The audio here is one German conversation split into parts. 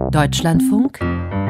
Deutschlandfunk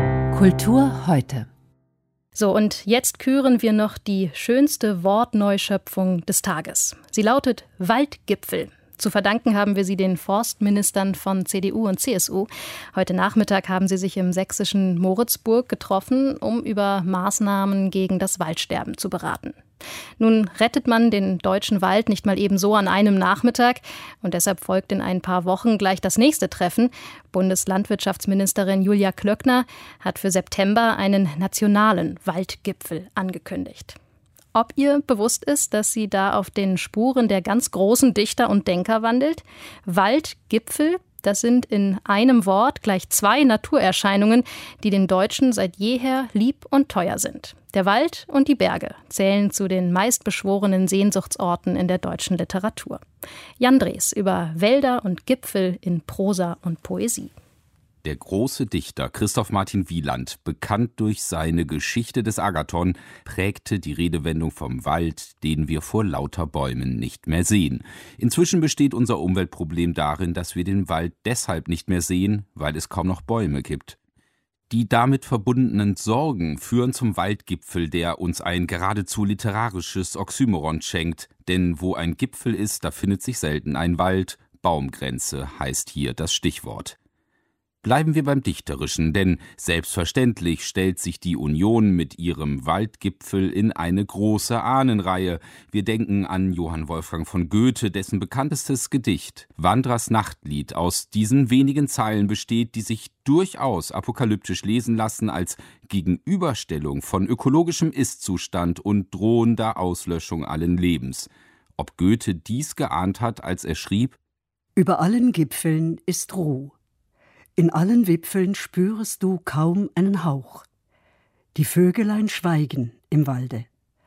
Kultur heute. So, und jetzt küren wir noch die schönste Wortneuschöpfung des Tages. Sie lautet Waldgipfel. Zu verdanken haben wir sie den Forstministern von CDU und CSU. Heute Nachmittag haben sie sich im sächsischen Moritzburg getroffen, um über Maßnahmen gegen das Waldsterben zu beraten. Nun rettet man den deutschen Wald nicht mal eben so an einem Nachmittag. Und deshalb folgt in ein paar Wochen gleich das nächste Treffen. Bundeslandwirtschaftsministerin Julia Klöckner hat für September einen nationalen Waldgipfel angekündigt. Ob ihr bewusst ist, dass sie da auf den Spuren der ganz großen Dichter und Denker wandelt? Waldgipfel, das sind in einem Wort gleich zwei Naturerscheinungen, die den Deutschen seit jeher lieb und teuer sind. Der Wald und die Berge zählen zu den meistbeschworenen Sehnsuchtsorten in der deutschen Literatur. Jan Drees über Wälder und Gipfel in Prosa und Poesie. Der große Dichter Christoph Martin Wieland, bekannt durch seine Geschichte des Agathon, prägte die Redewendung vom Wald, den wir vor lauter Bäumen nicht mehr sehen. Inzwischen besteht unser Umweltproblem darin, dass wir den Wald deshalb nicht mehr sehen, weil es kaum noch Bäume gibt. Die damit verbundenen Sorgen führen zum Waldgipfel, der uns ein geradezu literarisches Oxymoron schenkt. Denn wo ein Gipfel ist, da findet sich selten ein Wald. Baumgrenze heißt hier das Stichwort. Bleiben wir beim Dichterischen, denn selbstverständlich stellt sich die Union mit ihrem Waldgipfel in eine große Ahnenreihe. Wir denken an Johann Wolfgang von Goethe, dessen bekanntestes Gedicht Wanderers Nachtlied aus diesen wenigen Zeilen besteht, die sich durchaus apokalyptisch lesen lassen als Gegenüberstellung von ökologischem Ist-Zustand und drohender Auslöschung allen Lebens. Ob Goethe dies geahnt hat, als er schrieb: Über allen Gipfeln ist Ruh. In allen Wipfeln spürest du kaum einen Hauch. Die Vögelein schweigen im Walde.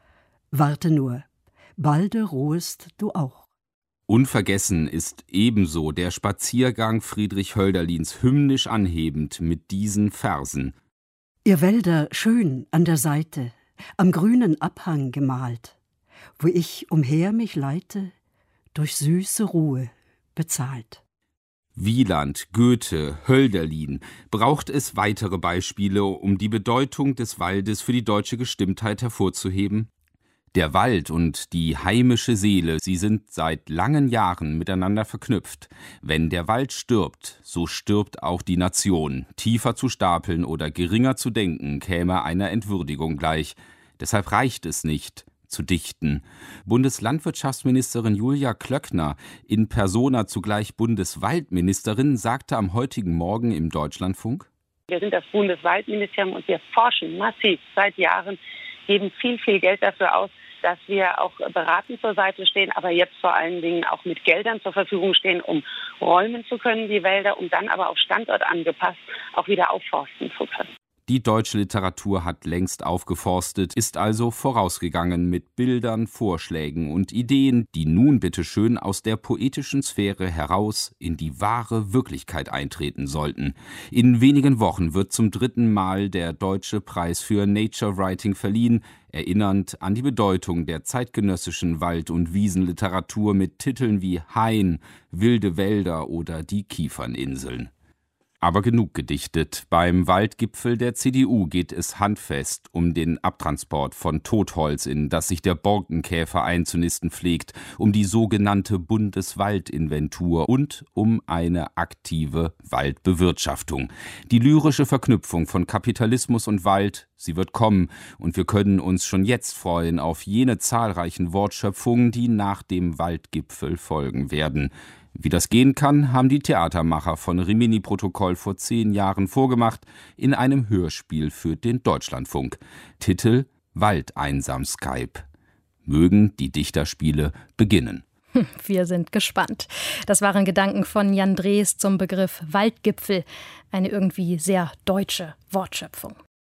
Warte nur, balde ruhest du auch. Unvergessen ist ebenso der Spaziergang Friedrich Hölderlins hymnisch anhebend mit diesen Versen. Ihr Wälder schön an der Seite, am grünen Abhang gemalt, wo ich umher mich leite, durch süße Ruhe bezahlt. Wieland, Goethe, Hölderlin. Braucht es weitere Beispiele, um die Bedeutung des Waldes für die deutsche Gestimmtheit hervorzuheben? Der Wald und die heimische Seele, sie sind seit langen Jahren miteinander verknüpft. Wenn der Wald stirbt, so stirbt auch die Nation. Tiefer zu stapeln oder geringer zu denken, käme einer Entwürdigung gleich. Deshalb reicht es nicht zu dichten. Bundeslandwirtschaftsministerin Julia Klöckner, in persona zugleich Bundeswaldministerin, sagte am heutigen Morgen im Deutschlandfunk: Wir sind das Bundeswaldministerium und wir forschen massiv seit Jahren, geben viel Geld dafür aus, dass wir auch beratend zur Seite stehen, aber jetzt vor allen Dingen auch mit Geldern zur Verfügung stehen, um räumen zu können, die Wälder, um dann aber auch standortangepasst auch wieder aufforsten zu können. Die deutsche Literatur hat längst aufgeforstet, ist also vorausgegangen mit Bildern, Vorschlägen und Ideen, die nun bitteschön aus der poetischen Sphäre heraus in die wahre Wirklichkeit eintreten sollten. In wenigen Wochen wird zum 3. Mal der Deutsche Preis für Nature Writing verliehen, erinnernd an die Bedeutung der zeitgenössischen Wald- und Wiesenliteratur mit Titeln wie Hain, Wilde Wälder oder Die Kieferninseln. Aber genug gedichtet. Beim Waldgipfel der CDU geht es handfest um den Abtransport von Totholz, in das sich der Borkenkäfer einzunisten pflegt, um die sogenannte Bundeswaldinventur und um eine aktive Waldbewirtschaftung. Die lyrische Verknüpfung von Kapitalismus und Wald, sie wird kommen, und wir können uns schon jetzt freuen auf jene zahlreichen Wortschöpfungen, die nach dem Waldgipfel folgen werden. Wie das gehen kann, haben die Theatermacher von Rimini-Protokoll vor 10 Jahren vorgemacht in einem Hörspiel für den Deutschlandfunk. Titel: Waldeinsam-Skype. Mögen die Dichterspiele beginnen. Wir sind gespannt. Das waren Gedanken von Jan Drees zum Begriff Waldgipfel. Eine irgendwie sehr deutsche Wortschöpfung.